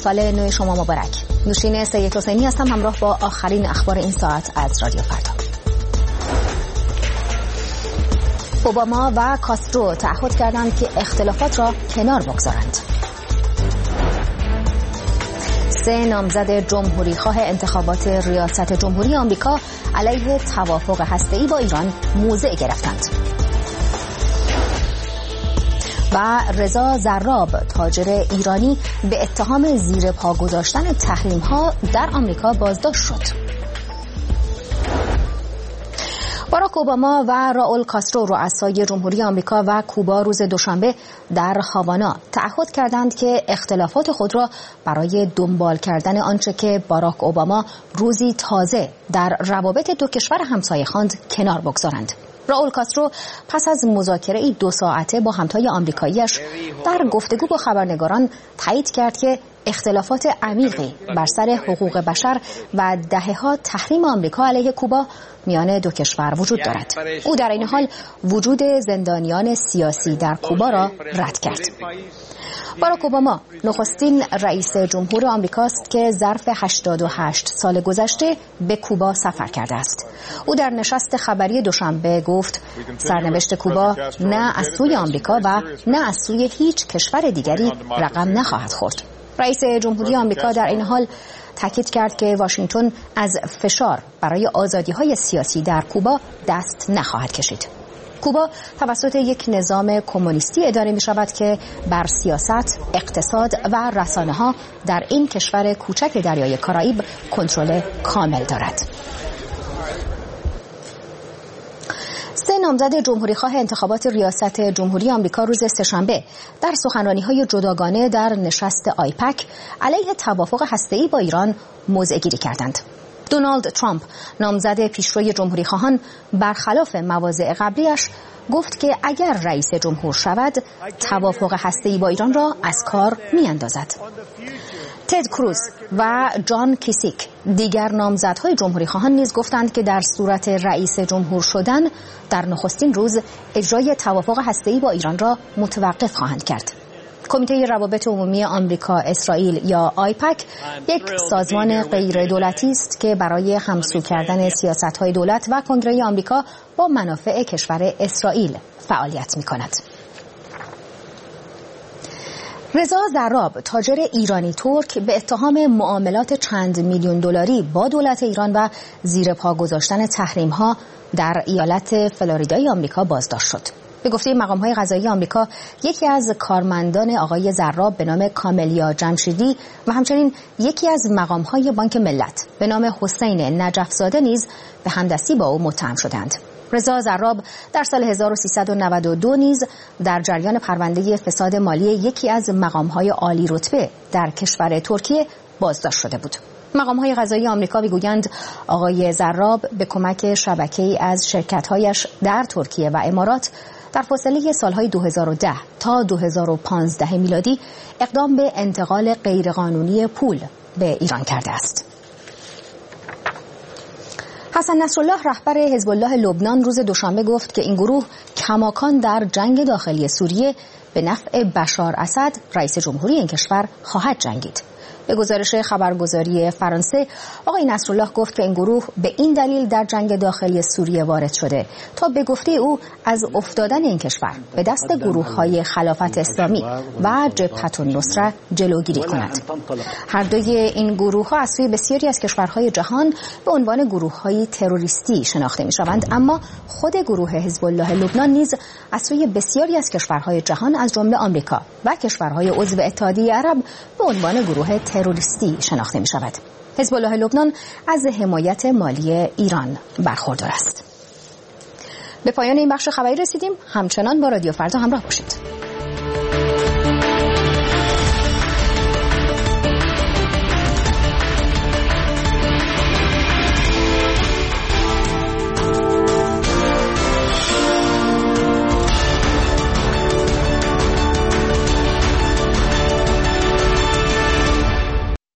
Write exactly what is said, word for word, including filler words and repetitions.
سال نو شما مبارک. نوشین سید حسینی هستم همراه با آخرین اخبار این ساعت از رادیو فردا. اوباما و کاسترو تعهد کردند که اختلافات را کنار بگذارند. سه نامزد جمهوری خواه انتخابات ریاست جمهوری آمریکا علیه توافق هسته‌ای با ایران موضع گرفتند. و رضا زراب تاجر ایرانی به اتهام زیر پا گذاشتن تحریم‌ها در آمریکا بازداشت شد. باراک اوباما و راول کاسترو رؤسای جمهوری آمریکا و کوبا روز دوشنبه در هاوانا تعهد کردند که اختلافات خود را برای دنبال کردن آنچه که باراک اوباما روزی تازه در روابط دو کشور همسایه خواند کنار بگذارند. راول کاسترو پس از مذاکره دو ساعته با همتای آمریکاییش در گفتگو با خبرنگاران تایید کرد که اختلافات عمیقی بر سر حقوق بشر و دهه‌ها تحریم آمریکا علیه کوبا میان دو کشور وجود دارد. او در این حال وجود زندانیان سیاسی در کوبا را رد کرد. باراک اوباما نخستین رئیس جمهور آمریکاست که ظرف هشتاد و هشت سال گذشته به کوبا سفر کرده است. او در نشست خبری دوشنبه گفت سرنوشت کوبا نه از سوی آمریکا و نه از سوی هیچ کشور دیگری رقم نخواهد خورد. رئیس جمهوری آمریکا در این حال تاکید کرد که واشنگتن از فشار برای آزادی‌های سیاسی در کوبا دست نخواهد کشید. کوبا توسط یک نظام کمونیستی اداره می شود که بر سیاست، اقتصاد و رسانه‌ها در این کشور کوچک دریای کارائیب کنترل کامل دارد. سه نامزد جمهوریخواه انتخابات ریاست جمهوری آمریکا روز سه‌شنبه در سخنرانی‌های جداگانه در نشست آیپک علیه توافق هسته‌ای با ایران موضع‌گیری کردند. دونالد ترامپ نامزد پیشروی جمهوریخواهان برخلاف مواضع قبلیش گفت که اگر رئیس جمهور شود توافق هسته‌ای با ایران را از کار می‌اندازد. تد کروز و جان کیسیک دیگر نامزدهای جمهوریخواهان نیز گفتند که در صورت رئیس جمهور شدن در نخستین روز اجرای توافق هسته‌ای با ایران را متوقف خواهند کرد. کمیته روابط عمومی آمریکا اسرائیل یا آیپک یک سازمان غیر دولتی است که برای همسو کردن سیاست‌های دولت و کنگره آمریکا با منافع کشور اسرائیل فعالیت می‌کند. رضا زراب تاجر ایرانی ترک به اتهام معاملات چند میلیون دلاری با دولت ایران و زیر پا گذاشتن تحریم‌ها در ایالت فلوریدای آمریکا بازداشت شد. به گفته مقام‌های قضایی آمریکا یکی از کارمندان آقای زراب به نام کاملیا جمشیدی و همچنین یکی از مقام‌های بانک ملت به نام حسین نجف‌زاده نیز به همدستی با او متهم شدند. رضا زراب در سال هزار و سیصد و نود و دو نیز در جریان پرونده فساد مالی یکی از مقام‌های عالی رتبه در کشور ترکیه بازداشت شده بود. مقام‌های قضایی آمریکا می‌گویند آقای زراب به کمک شبکه‌ای از شرکت‌هایش در ترکیه و امارات در فاصله سالهای دو هزار و ده تا دو هزار و پانزده میلادی اقدام به انتقال غیرقانونی پول به ایران کرده است. حسن نصرالله رهبر حزب الله لبنان روز دوشنبه گفت که این گروه کماکان در جنگ داخلی سوریه به نفع بشار اسد رئیس جمهوری این کشور خواهد جنگید. به گزارش خبرگزاری فرانسه آقای نصرالله گفت که این گروه به این دلیل در جنگ داخلی سوریه وارد شده تا به گفته او از افتادن این کشور به دست گروه‌های خلافت اسلامی و جبهة النصره جلوگیری کند. هر دوی این گروه‌ها از سوی بسیاری از کشورهای جهان به عنوان گروه‌های تروریستی شناخته می‌شوند، اما خود گروه حزب الله لبنان نیز از سوی بسیاری از کشورهای جهان از جمله آمریکا و کشورهای عضو اتحادیه عرب به عنوان گروه تروریستی شناخته می شود. حزب الله لبنان از حمایت مالی ایران برخوردار است. به پایان این بخش خبری رسیدیم. همچنان با رادیو فردا همراه باشید.